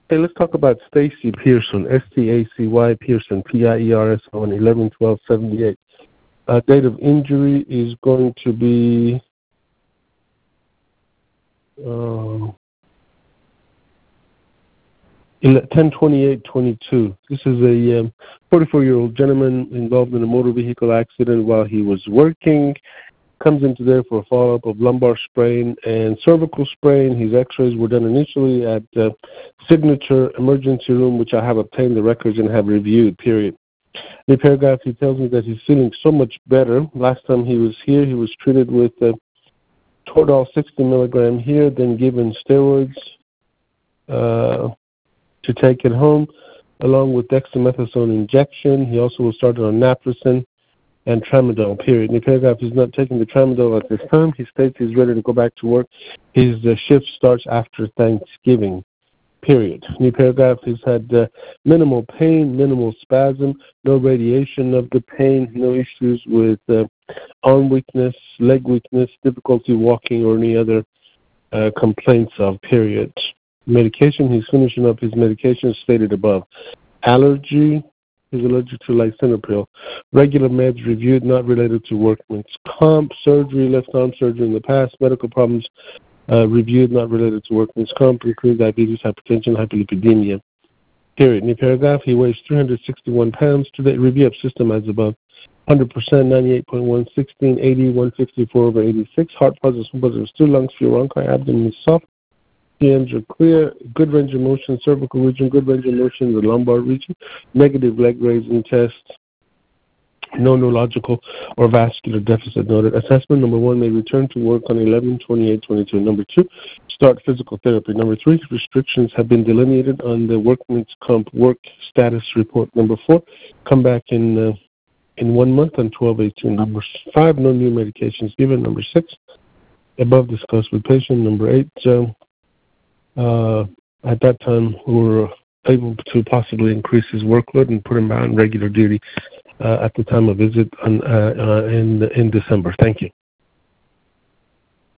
Hey, let's talk about Stacy Pearson, S-T-A-C-Y Pearson, P-I-E-R-S-O-N, 11/12/78. Date of injury is going to be 10/28/22. This is a 44-year-old gentleman involved in a motor vehicle accident while he was working. Comes into there for a follow-up of lumbar sprain and cervical sprain. His x-rays were done initially at Signature Emergency Room, which I have obtained the records and have reviewed, period. In the paragraph, he tells me that he's feeling so much better. Last time he was here, he was treated with Toradol 60 milligram here, then given steroids to take it home, along with dexamethasone injection. He also was started on naproxen and tramadol, period. In the paragraph, he's not taking the tramadol at this time. He states he's ready to go back to work. His shift starts after Thanksgiving, period. In the paragraph, he's had minimal pain, minimal spasm, no radiation of the pain, no issues with arm weakness, leg weakness, difficulty walking, or any other complaints of, period. Medication, he's finishing up his medication stated above. Allergy, he's allergic to lisinopril. Regular meds reviewed, not related to workman's comp. Surgery, left arm surgery in the past. Medical problems reviewed, not related to workman's comp, including diabetes, hypertension, hyperlipidemia. Period. In the paragraph, he weighs 361 pounds. Today, review of system as above. 100%, 98.1, 16, 80, 154/86. Heart positive, positive, still lungs, few bronchi, abdomen is soft. PMs are clear, good range of motion, cervical region, good range of motion in the lumbar region, negative leg raising test, no neurological or vascular deficit noted. Assessment number 1 may return to work on 11/28/22. Number 2, start physical therapy. Number 3, restrictions have been delineated on the workman's comp work status report. Number 4, come back in 1 month on 12/18. Number 5, no new medications given. Number 6, above discussed with patient. Number 8, at that time, we were able to possibly increase his workload and put him on regular duty at the time of visit in December. Thank you.